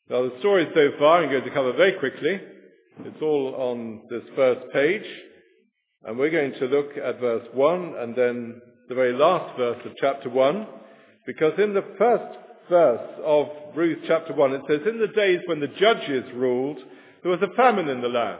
Now the story so far I'm going to cover very quickly. It's all on this first page. And we're going to look at verse 1 and then the very last verse of chapter 1. Because in the first verse of Ruth chapter 1 it says, in the days when the judges ruled, there was a famine in the land.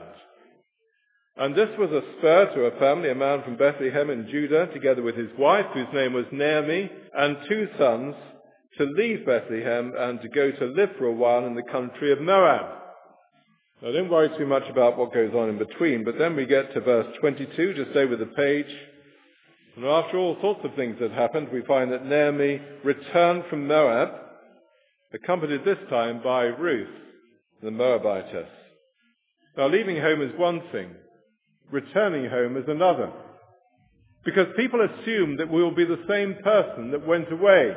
And this was a spur to a family, a man from Bethlehem in Judah, together with his wife, whose name was Naomi, and 2 sons, to leave Bethlehem and to go to live for a while in the country of Moab. Now don't worry too much about what goes on in between, but then we get to verse 22, just over the page. And after all sorts of things had happened, we find that Naomi returned from Moab, accompanied this time by Ruth, the Moabitess. Now leaving home is one thing. Returning home is another. Because people assume that we will be the same person that went away.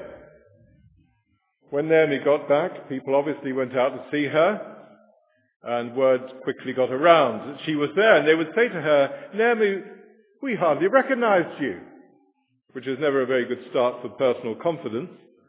When Naomi got back, people obviously went out to see her, and word quickly got around that she was there. And they would say to her, Naomi, we hardly recognized you, which is never a very good start for personal confidence.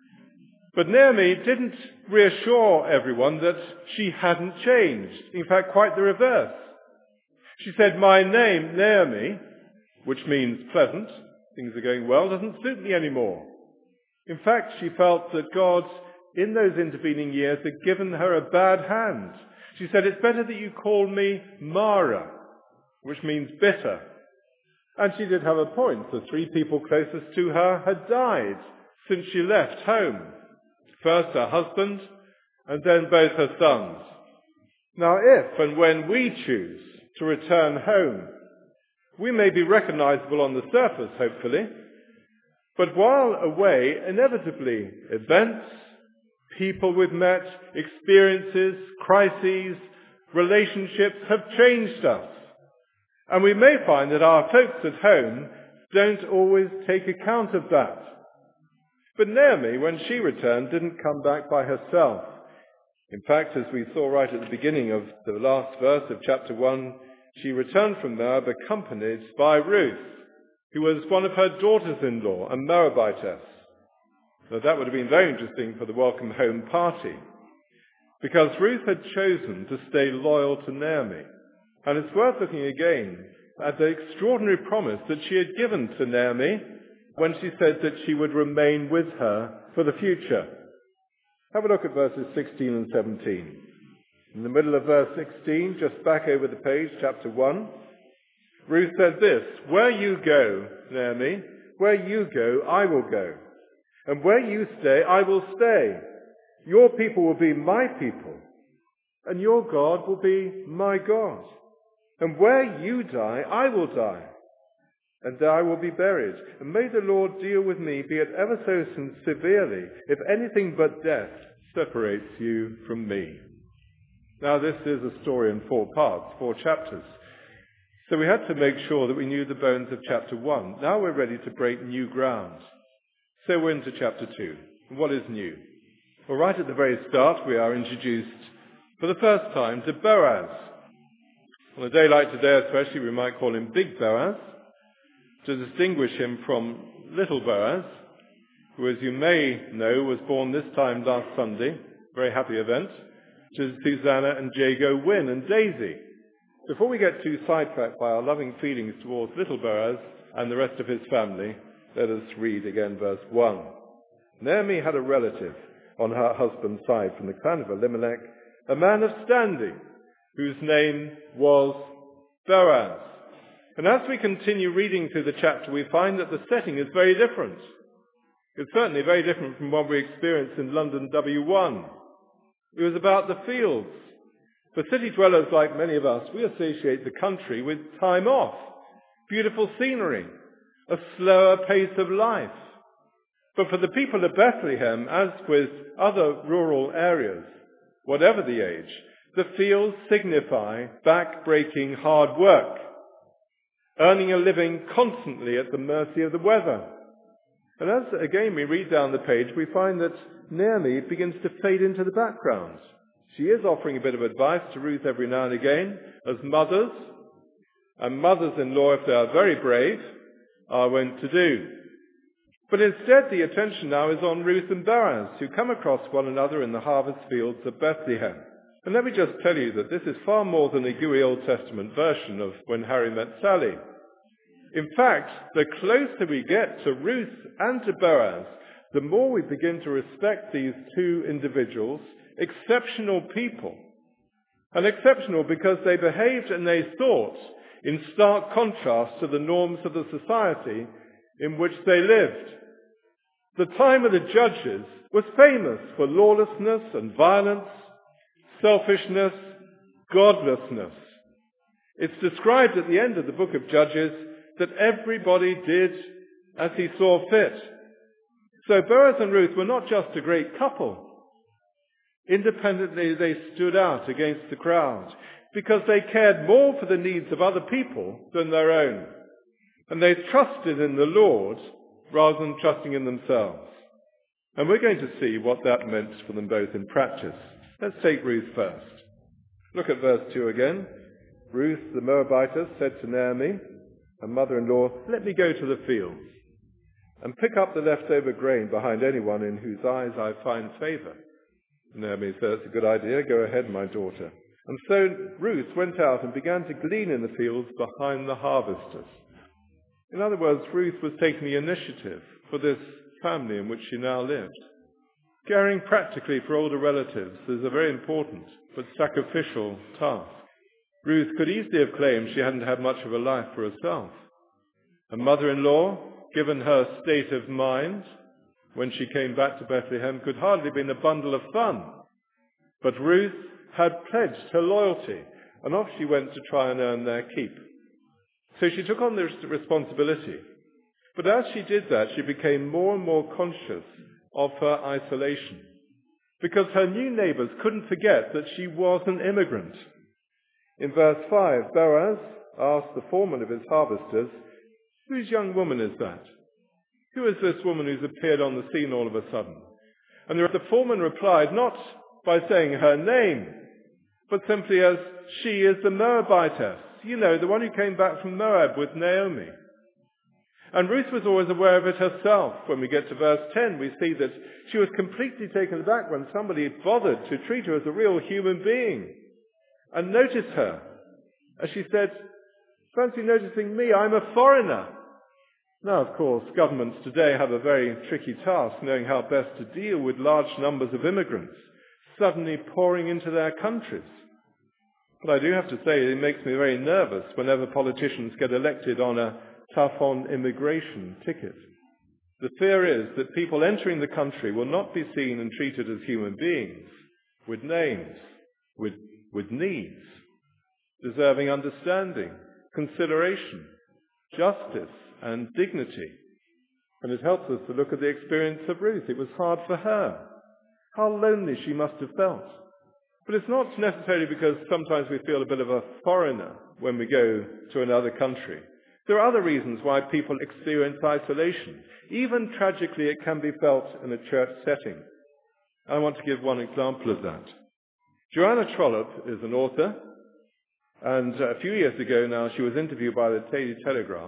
But Naomi didn't reassure everyone that she hadn't changed. In fact, quite the reverse. She said, my name, Naomi, which means pleasant, things are going well, doesn't suit me anymore. In fact, she felt that God, in those intervening years, had given her a bad hand. She said, it's better that you call me Mara, which means bitter. And she did have a point. The 3 people closest to her had died since she left home. First her husband, and then both her sons. Now if and when we choose to return home, we may be recognizable on the surface, hopefully, but while away, inevitably, events, people we've met, experiences, crises, relationships have changed us. And we may find that our folks at home don't always take account of that. But Naomi, when she returned, didn't come back by herself. In fact, as we saw right at the beginning of the last verse of chapter 1, she returned from Moab accompanied by Ruth, who was one of her daughters-in-law, a Moabitess. Now that would have been very interesting for the welcome home party, because Ruth had chosen to stay loyal to Naomi. And it's worth looking again at the extraordinary promise that she had given to Naomi when she said that she would remain with her for the future. Have a look at verses 16 and 17. In the middle of verse 16, just back over the page, chapter 1, Ruth said this, where you go, Naomi, where you go, I will go. And where you stay, I will stay. Your people will be my people, and your God will be my God. And where you die, I will die, and I will be buried. And may the Lord deal with me, be it ever so severely, if anything but death separates you from me. Now this is a story in 4 parts, 4 chapters. So we had to make sure that we knew the bones of chapter 1. Now we're ready to break new ground. So we're into chapter 2. What is new? Well, right at the very start, we are introduced for the first time to Boaz. On a day like today especially, we might call him Big Boaz, to distinguish him from Little Boaz, who, as you may know, was born this time last Sunday, very happy event, to Susanna and Jago Wynne and Daisy. Before we get too sidetracked by our loving feelings towards Little Boaz and the rest of his family, let us read again verse 1. Naomi had a relative on her husband's side from the clan of Elimelech, a man of standing, whose name was Boaz. And as we continue reading through the chapter, we find that the setting is very different. It's certainly very different from what we experienced in London W1. It was about the fields. For city dwellers like many of us, we associate the country with time off, beautiful scenery, a slower pace of life. But for the people of Bethlehem, as with other rural areas, whatever the age, the fields signify back-breaking hard work, earning a living constantly at the mercy of the weather. And as, again, we read down the page, we find that Naomi begins to fade into the background. She is offering a bit of advice to Ruth every now and again, as mothers, and mothers-in-law, if they are very brave, are wont to do. But instead the attention now is on Ruth and Boaz, who come across one another in the harvest fields of Bethlehem. And let me just tell you that this is far more than a gooey Old Testament version of When Harry Met Sally. In fact, the closer we get to Ruth and to Boaz, the more we begin to respect these two individuals, exceptional people. And exceptional because they behaved and they thought in stark contrast to the norms of the society in which they lived. The time of the Judges was famous for lawlessness and violence, selfishness, godlessness. It's described at the end of the book of Judges that everybody did as he saw fit. So Boaz and Ruth were not just a great couple. Independently, they stood out against the crowd because they cared more for the needs of other people than their own. And they trusted in the Lord rather than trusting in themselves. And we're going to see what that meant for them both in practice. Let's take Ruth first. Look at verse 2 again. Ruth the Moabitess said to Naomi, her mother-in-law, "Let me go to the fields and pick up the leftover grain behind anyone in whose eyes I find favor." Naomi said, "That's a good idea. Go ahead, my daughter." And so Ruth went out and began to glean in the fields behind the harvesters. In other words, Ruth was taking the initiative for this family in which she now lived. Caring practically for older relatives is a very important but sacrificial task. Ruth could easily have claimed she hadn't had much of a life for herself. Her mother-in-law, given her state of mind when she came back to Bethlehem, could hardly have been a bundle of fun. But Ruth had pledged her loyalty, and off she went to try and earn their keep. So she took on the responsibility. But as she did that, she became more and more conscious of her isolation, because her new neighbors couldn't forget that she was an immigrant. In verse 5, Boaz asked the foreman of his harvesters, "Whose young woman is that? Who is this woman who's appeared on the scene all of a sudden?" And the foreman replied not by saying her name, but simply as, "She is the Moabitess. You know, the one who came back from Moab with Naomi." And Ruth was always aware of it herself. When we get to verse 10, we see that she was completely taken aback when somebody bothered to treat her as a real human being and notice her. As she said, "Fancy noticing me, I'm a foreigner." Now, of course, governments today have a very tricky task knowing how best to deal with large numbers of immigrants suddenly pouring into their countries. But I do have to say it makes me very nervous whenever politicians get elected on a tough-on-immigration ticket. The fear is that people entering the country will not be seen and treated as human beings, with names, with needs, deserving understanding, consideration, justice, and dignity. And it helps us to look at the experience of Ruth. It was hard for her. How lonely she must have felt. But it's not necessarily because sometimes we feel a bit of a foreigner when we go to another country. There are other reasons why people experience isolation. Even tragically, it can be felt in a church setting. I want to give one example of that. Joanna Trollope is an author, and a few years ago now she was interviewed by the Daily Telegraph.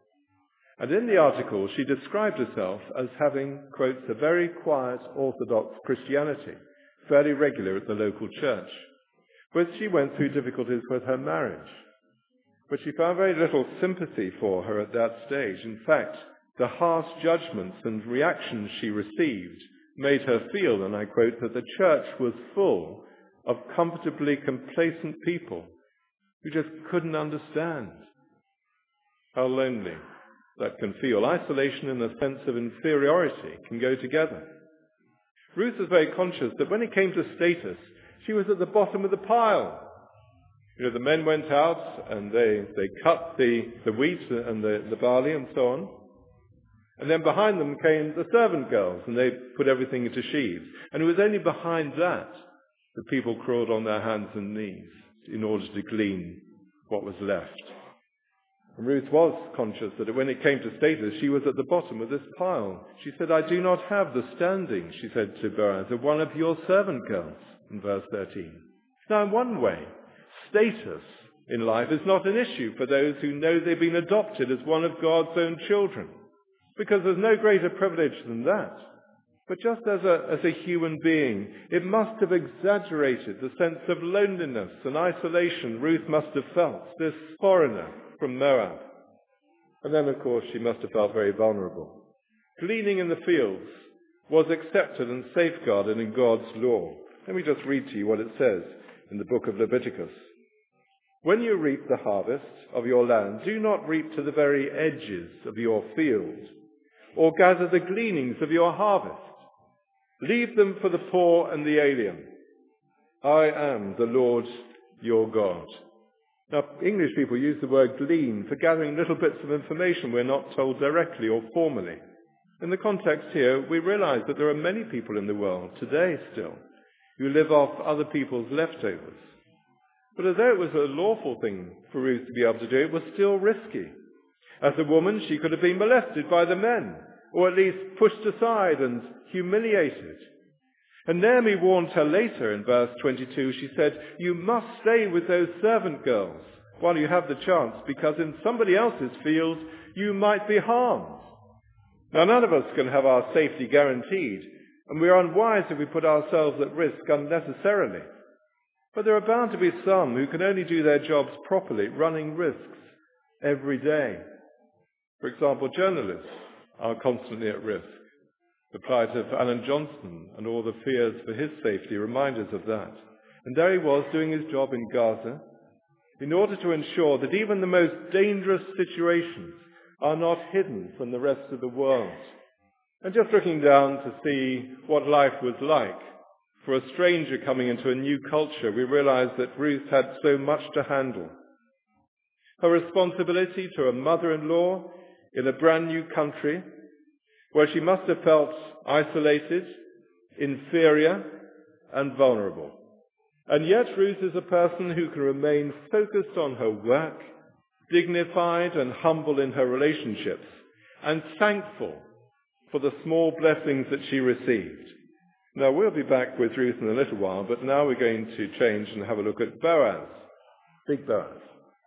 And in the article, she described herself as having, quotes, "a very quiet Orthodox Christianity, fairly regular at the local church, but she went through difficulties with her marriage. But she found very little sympathy for her at that stage. In fact, the harsh judgments and reactions she received made her feel, and I quote, that the church was full of comfortably complacent people who just couldn't understand." How lonely that can feel. Isolation and a sense of inferiority can go together. Ruth was very conscious that when it came to status, she was at the bottom of the pile. You know, the men went out and they cut the wheat and the barley and so on. And then behind them came the servant girls and they put everything into sheaves. And it was only behind that that people crawled on their hands and knees in order to glean what was left. And Ruth was conscious that when it came to status, she was at the bottom of this pile. She said, "I do not have the standing," she said to Boaz, "of one of your servant girls," in verse 13. Now, in one way, status in life is not an issue for those who know they've been adopted as one of God's own children. because there's no greater privilege than that. But just as a human being, it must have exaggerated the sense of loneliness and isolation Ruth must have felt, this foreigner from Moab. And then, of course, she must have felt very vulnerable. Gleaning in the fields was accepted and safeguarded in God's law. Let me just read to you what it says in the book of Leviticus. When you reap the harvest of your land, do not reap to the very edges of your field, or gather the gleanings of your harvest. Leave them for the poor and the alien. I am the Lord your God. Now, English people use the word glean for gathering little bits of information we're not told directly or formally. In the context here, we realize that there are many people in the world today still who live off other people's leftovers. But although it was a lawful thing for Ruth to be able to do, it was still risky. As a woman, she could have been molested by the men, or at least pushed aside and humiliated. And Naomi warned her later in verse 22. She said, you must stay with those servant girls while you have the chance, because in somebody else's field you might be harmed. Now, none of us can have our safety guaranteed, and we are unwise if we put ourselves at risk unnecessarily. But there are bound to be some who can only do their jobs properly, running risks every day. For example, journalists are constantly at risk. The plight of Alan Johnson and all the fears for his safety remind us of that. And there he was doing his job in Gaza in order to ensure that even the most dangerous situations are not hidden from the rest of the world. And just looking down to see what life was like for a stranger coming into a new culture, we realize that Ruth had so much to handle. Her responsibility to a mother-in-law in a brand new country, where she must have felt isolated, inferior, and vulnerable. And yet Ruth is a person who can remain focused on her work, dignified and humble in her relationships, and thankful for the small blessings that she received. Now, we'll be back with Ruth in a little while, but now we're going to change and have a look at Boaz, big Boaz.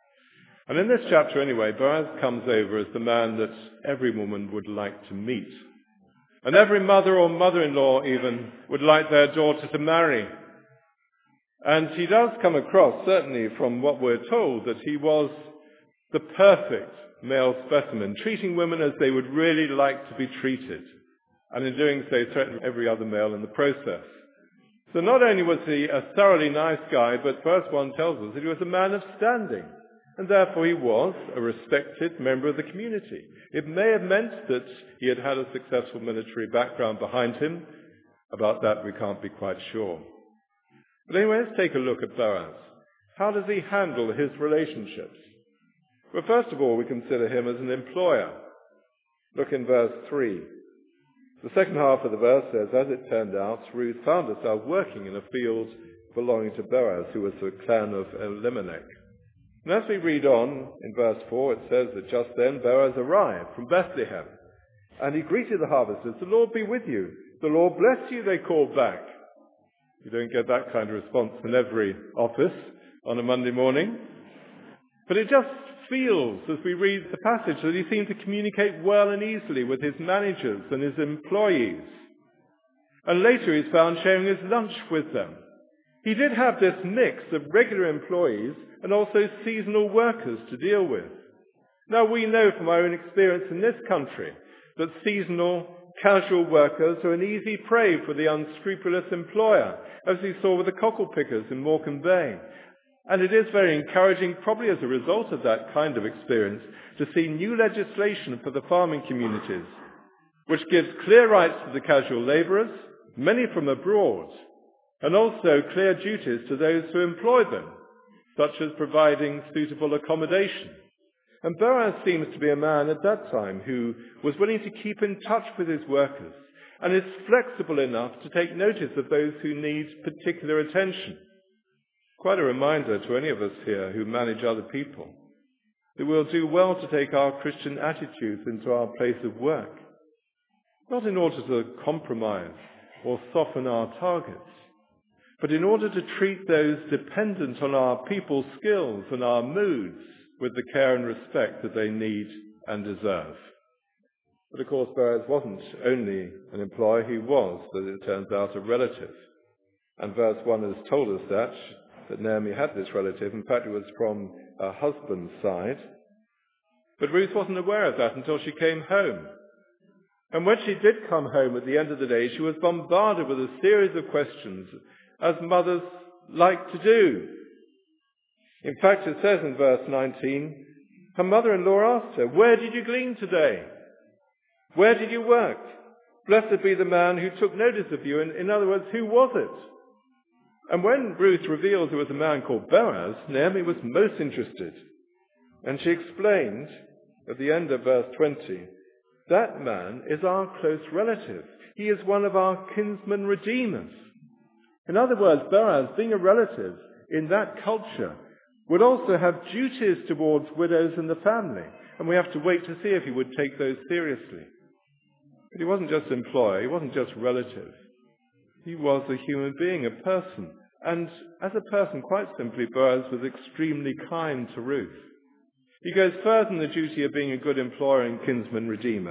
And in this chapter anyway, Boaz comes over as the man that every woman would like to meet. And every mother or mother-in-law even would like their daughter to marry. And he does come across, certainly from what we're told, that he was the perfect male specimen, treating women as they would really like to be treated. And in doing so, threatened every other male in the process. So not only was he a thoroughly nice guy, but verse 1 tells us that he was a man of standing. And therefore he was a respected member of the community. It may have meant that he had had a successful military background behind him. About that we can't be quite sure. But anyway, let's take a look at Boaz. How does he handle his relationships? Well, first of all, we consider him as an employer. Look in verse 3. The second half of the verse says, as it turned out, Ruth found herself working in a field belonging to Boaz, who was the clan of Elimelech. And as we read on in verse 4, it says that just then Boaz arrived from Bethlehem, and he greeted the harvesters. The Lord be with you. The Lord bless you, they called back. You don't get that kind of response in every office on a Monday morning. But it just feels, as we read the passage, that he seemed to communicate well and easily with his managers and his employees. And later he's found sharing his lunch with them. He did have this mix of regular employees and also seasonal workers to deal with. Now, we know from our own experience in this country that seasonal, casual workers are an easy prey for the unscrupulous employer, as we saw with the cockle pickers in Morecambe Bay. And it is very encouraging, probably as a result of that kind of experience, to see new legislation for the farming communities, which gives clear rights to the casual labourers, many from abroad, and also clear duties to those who employ them, such as providing suitable accommodation. And Boaz seems to be a man at that time who was willing to keep in touch with his workers and is flexible enough to take notice of those who need particular attention. Quite a reminder to any of us here who manage other people that we'll do well to take our Christian attitudes into our place of work, not in order to compromise or soften our targets, but in order to treat those dependent on our people's skills and our moods with the care and respect that they need and deserve. But of course, Boaz wasn't only an employer, he was, as it turns out, a relative. And verse 1 has told us that Naomi had this relative. In fact, it was from her husband's side. But Ruth wasn't aware of that until she came home. And when she did come home at the end of the day, she was bombarded with a series of questions, as mothers like to do. In fact, it says in verse 19, her mother-in-law asked her, "Where did you glean today? Where did you work? Blessed be the man who took notice of you." In other words, who was it? And when Ruth revealed it was a man called Boaz, Naomi was most interested. And she explained at the end of verse 20, that man is our close relative. He is one of our kinsman redeemers. In other words, Boaz, being a relative in that culture, would also have duties towards widows in the family. And we have to wait to see if he would take those seriously. But he wasn't just employer, he wasn't just relative. He was a human being, a person. And as a person, quite simply, Boaz was extremely kind to Ruth. He goes further in the duty of being a good employer and kinsman redeemer.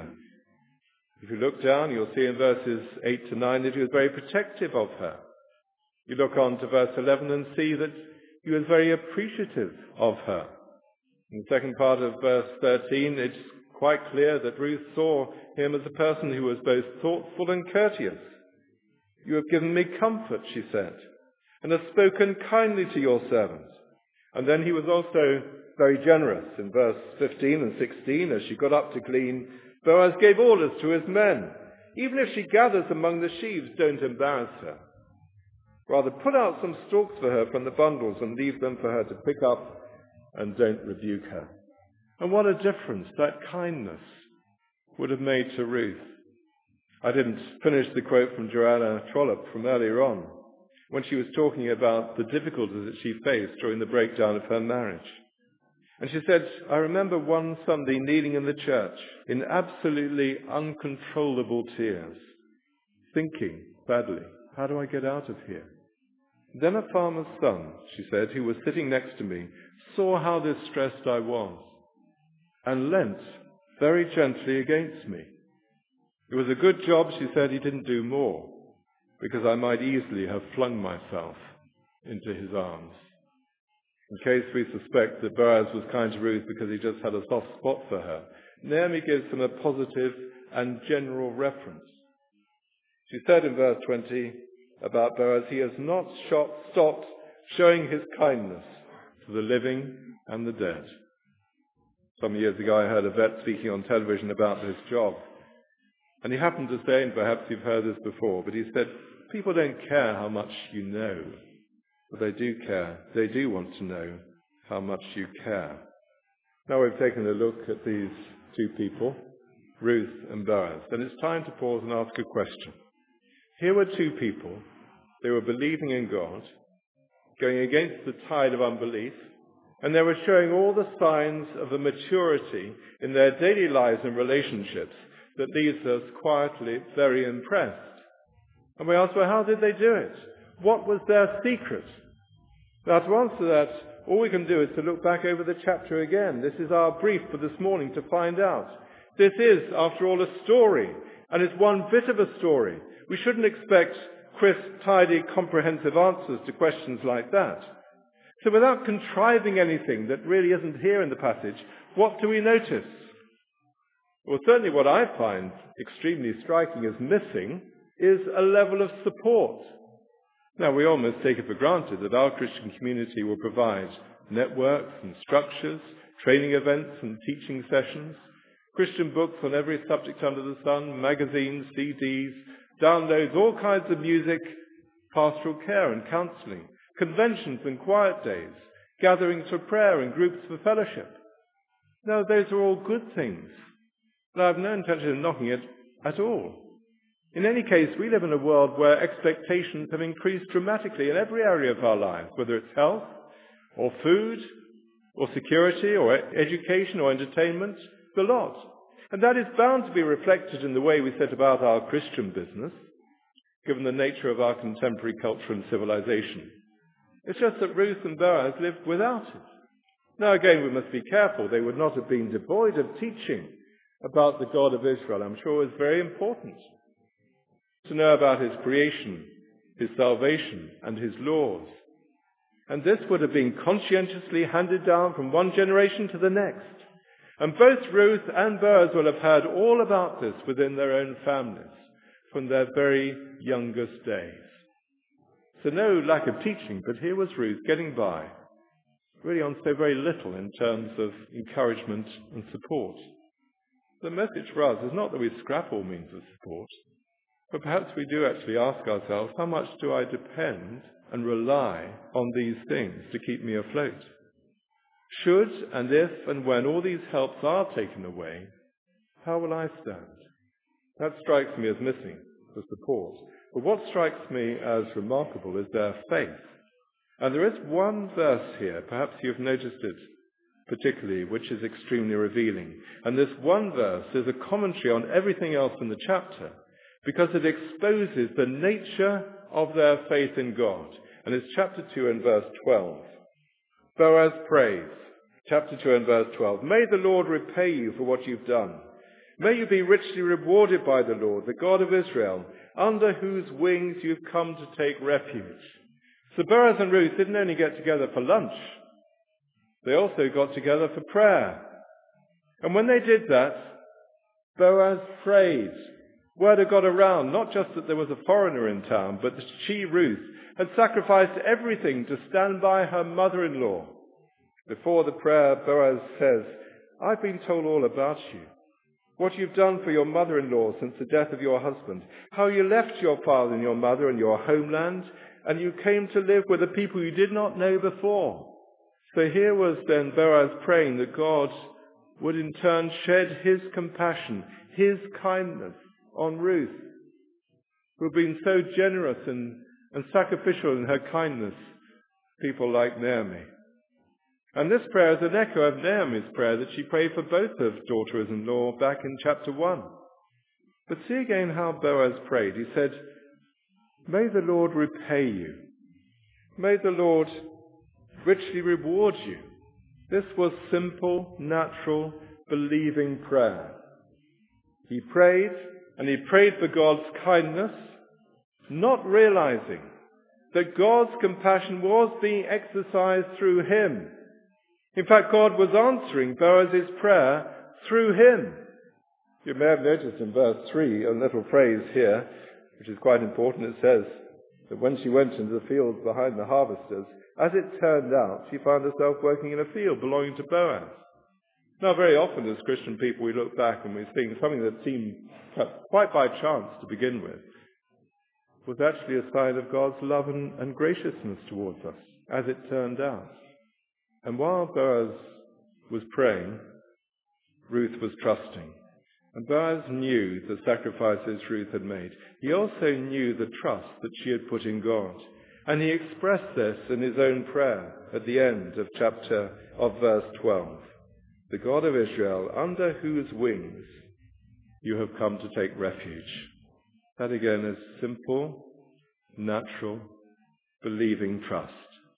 If you look down, you'll see in verses 8 to 9 that he was very protective of her. You look on to verse 11 and see that he was very appreciative of her. In the second part of verse 13, it's quite clear that Ruth saw him as a person who was both thoughtful and courteous. "You have given me comfort," she said, "and have spoken kindly to your servant." And then he was also very generous. In verse 15 and 16, as she got up to glean, Boaz gave orders to his men. "Even if she gathers among the sheaves, don't embarrass her. Rather, put out some stalks for her from the bundles and leave them for her to pick up, and don't rebuke her." And what a difference that kindness would have made to Ruth. I didn't finish the quote from Joanna Trollope from earlier on, when she was talking about the difficulties that she faced during the breakdown of her marriage. And she said, "I remember one Sunday kneeling in the church in absolutely uncontrollable tears, thinking badly, how do I get out of here? Then a farmer's son," she said, "who was sitting next to me, saw how distressed I was and leant very gently against me. It was a good job," she said, "he didn't do more, because I might easily have flung myself into his arms." In case we suspect that Boaz was kind to Ruth because he just had a soft spot for her, Naomi gives him a positive and general reference. She said in verse 20 about Boaz, "He has not stopped showing his kindness to the living and the dead." Some years ago I heard a vet speaking on television about this job. And he happened to say, and perhaps you've heard this before, but he said, people don't care how much you know, but they do care. They do want to know how much you care. Now we've taken a look at these two people, Ruth and Boaz, and it's time to pause and ask a question. Here were two people. They were believing in God, going against the tide of unbelief, and they were showing all the signs of a maturity in their daily lives and relationships that leaves us quietly very impressed. And we ask, well, how did they do it? What was their secret? Now, to answer that, all we can do is to look back over the chapter again. This is our brief for this morning to find out. This is, after all, a story, and it's one bit of a story. We shouldn't expect crisp, tidy, comprehensive answers to questions like that. So without contriving anything that really isn't here in the passage, what do we notice? Well, certainly what I find extremely striking as missing is a level of support. Now, we almost take it for granted that our Christian community will provide networks and structures, training events and teaching sessions, Christian books on every subject under the sun, magazines, CDs, downloads, all kinds of music, pastoral care and counselling, conventions and quiet days, gatherings for prayer and groups for fellowship. No, those are all good things. But I have no intention of knocking it at all. In any case, we live in a world where expectations have increased dramatically in every area of our lives, whether it's health, or food, or security, or education, or entertainment, the lot. And that is bound to be reflected in the way we set about our Christian business, given the nature of our contemporary culture and civilization. It's just that Ruth and Boaz lived without it. Now again, we must be careful. They would not have been devoid of teaching. about the God of Israel, I'm sure, is very important. To know about his creation, his salvation, and his laws. And this would have been conscientiously handed down from one generation to the next. And both Ruth and Boaz will have heard all about this within their own families from their very youngest days. So no lack of teaching, but here was Ruth getting by, really on so very little in terms of encouragement and support. The message for us is not that we scrap all means of support, but perhaps we do actually ask ourselves, how much do I depend and rely on these things to keep me afloat? Should and if and when all these helps are taken away, how will I stand? That strikes me as missing, the support. But what strikes me as remarkable is their faith. And there is one verse here, perhaps you've noticed it particularly, which is extremely revealing. And this one verse is a commentary on everything else in the chapter, because it exposes the nature of their faith in God. And it's chapter 2 and verse 12. Boaz prays, chapter 2 and verse 12, "May the Lord repay you for what you've done. May you be richly rewarded by the Lord, the God of Israel, under whose wings you've come to take refuge." So Boaz and Ruth didn't only get together for lunch, they also got together for prayer. And when they did that, Boaz prayed. Word had got around, not just that there was a foreigner in town, but that she, Ruth, had sacrificed everything to stand by her mother-in-law. Before the prayer, Boaz says, "I've been told all about you, what you've done for your mother-in-law since the death of your husband, how you left your father and your mother and your homeland, and you came to live with a people you did not know before." So here was then Boaz praying that God would in turn shed his compassion, his kindness on Ruth, who had been so generous and sacrificial in her kindness, people like Naomi. And this prayer is an echo of Naomi's prayer that she prayed for both of daughters-in-law back in chapter 1. But see again how Boaz prayed. He said, "May the Lord repay you. May the Lord richly reward you." This was simple, natural, believing prayer. He prayed, and he prayed for God's kindness, not realizing that God's compassion was being exercised through him. In fact, God was answering Boaz's prayer through him. You may have noticed in verse 3 a little phrase here, which is quite important. It says that when she went into the fields behind the harvesters, as it turned out, she found herself working in a field belonging to Boaz. Now, very often as Christian people, we look back and we think something that seemed quite by chance to begin with was actually a sign of God's love and graciousness towards us, as it turned out. And while Boaz was praying, Ruth was trusting. And Boaz knew the sacrifices Ruth had made. He also knew the trust that she had put in God. And he expressed this in his own prayer at the end of verse 12. "The God of Israel, under whose wings you have come to take refuge." That again is simple, natural, believing trust.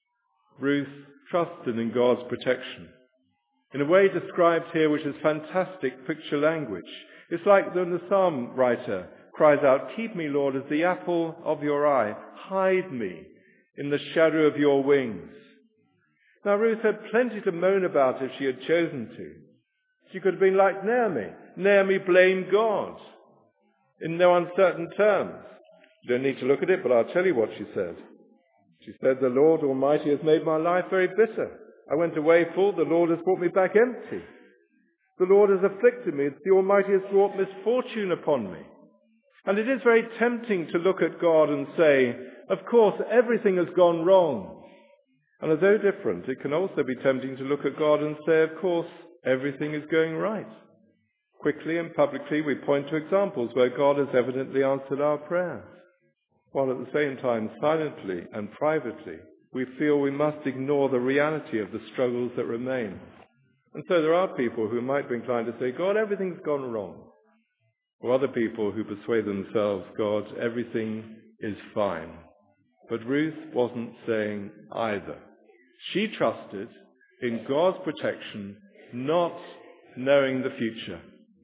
Ruth trusted in God's protection in a way described here which is fantastic picture language. It's like when the psalm writer cries out, "Keep me, Lord, as the apple of your eye. Hide me in the shadow of your wings." Now, Ruth had plenty to moan about if she had chosen to. She could have been like Naomi. Naomi blamed God in no uncertain terms. You don't need to look at it, but I'll tell you what she said. She said, "The Lord Almighty has made my life very bitter. I went away full, the Lord has brought me back empty. The Lord has afflicted me, the Almighty has brought misfortune upon me." And it is very tempting to look at God and say, of course, everything has gone wrong. And although different, it can also be tempting to look at God and say, of course, everything is going right. Quickly and publicly, we point to examples where God has evidently answered our prayers, while at the same time, silently and privately, we feel we must ignore the reality of the struggles that remain. And so there are people who might be inclined to say, "God, everything's gone wrong." Or other people who persuade themselves, "God, everything is fine." But Ruth wasn't saying either. She trusted in God's protection, not knowing the future.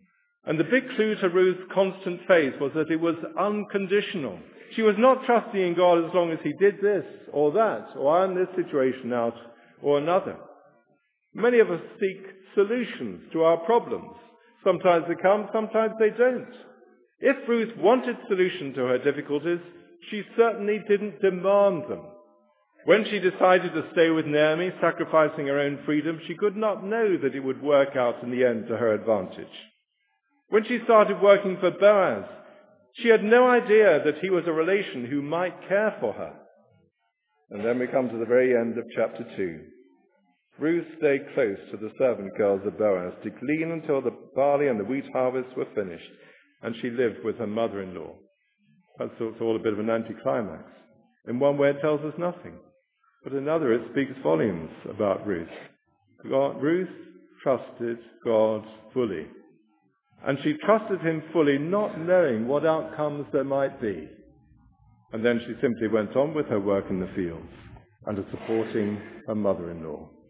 And the big clue to Ruth's constant faith was that it was unconditional. She was not trusting in God as long as he did this or that, or iron this situation out or another. Many of us seek solutions to our problems. Sometimes they come, sometimes they don't. If Ruth wanted solution to her difficulties, she certainly didn't demand them. When she decided to stay with Naomi, sacrificing her own freedom, she could not know that it would work out in the end to her advantage. When she started working for Boaz, she had no idea that he was a relation who might care for her. And then we come to the very end of chapter 2. Ruth stayed close to the servant girls of Boaz to glean until the barley and the wheat harvests were finished, and she lived with her mother-in-law. That's all a bit of an anticlimax. In one way it tells us nothing, but in another it speaks volumes about Ruth. Ruth trusted God fully. And she trusted him fully, not knowing what outcomes there might be. And then she simply went on with her work in the fields and to supporting her mother-in-law.